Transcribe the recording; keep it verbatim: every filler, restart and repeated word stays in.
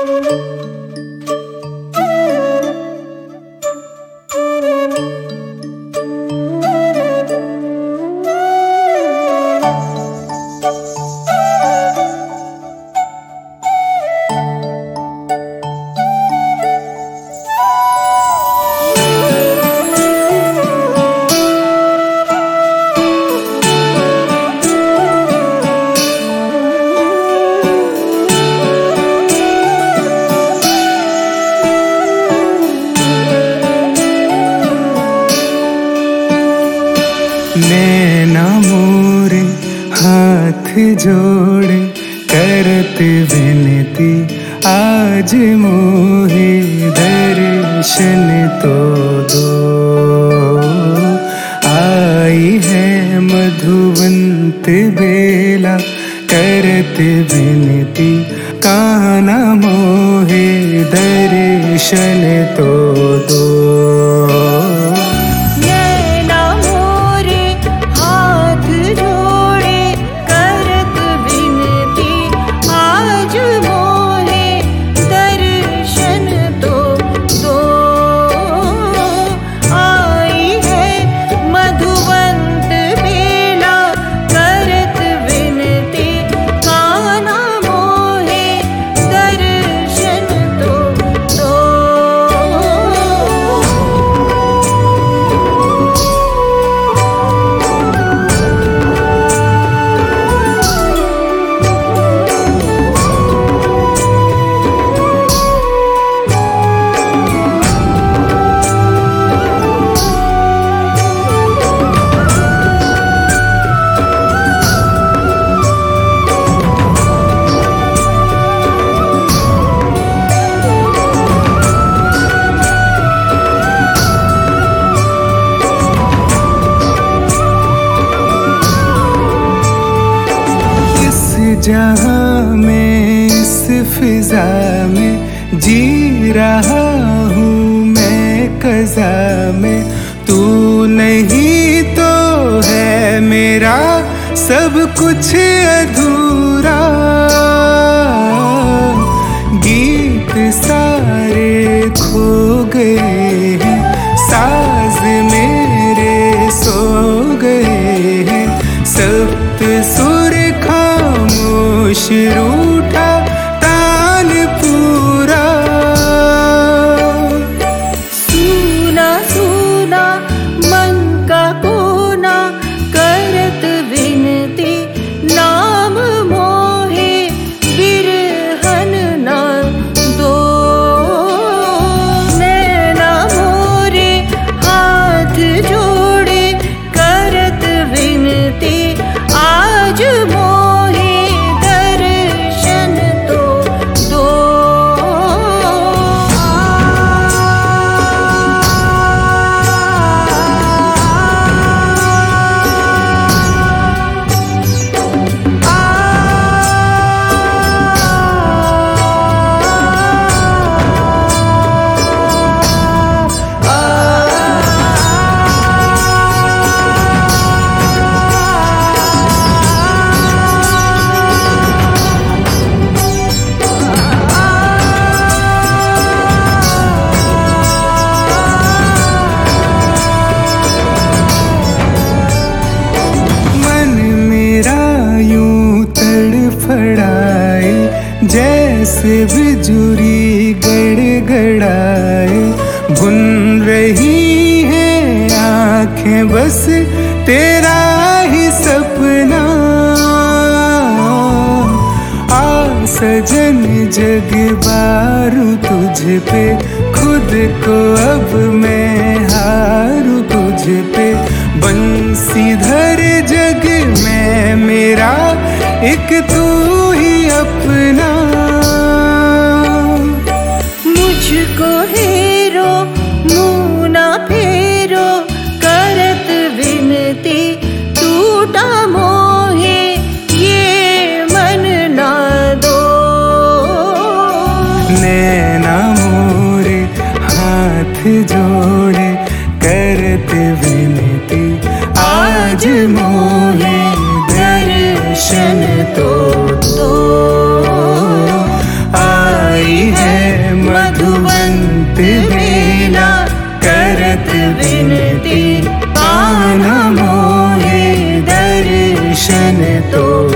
नैना मोरे हाथ जोड़े करत विनती, आज मोहे दर्शन तो दो। आई है मधुवंत बेला करत विनती, कान्हा मोहे दर्शन तो दो। जहाँ मैं इस फिजा में जी रहा हूँ, मैं कज़ा में तू नहीं तो है मेरा सब कुछ अधूरा। गीत सारे खो गए हैं, साज मेरे सो गए हैं, सप्त सुर खामोश रूठा तान पूरा। सूना सूना मन का कोना करत विनती, नाम मोहे बिरहन ना दो। नैना मोरे हाथ जोड़े करत विनती, आज मोहे दर्शन तो दो। फड़ाए जैसे बिजुरी गड़गड़ाए, बुन रही है आँखें बस तेरा ही सपना। आ सजन जग बारू तुझ पे, खुद को अब मैं हारू तुझ पे। बंसीधर जग में मेरा एक तू ही अपना। मुझको हेरो मुँह ना फेरो करत विनती, टूटा मोहे ये मन ना दो। नैना मोरे हाथ जोड़े करत विनती, आज मोहे दर्शन तो दो। आई है तो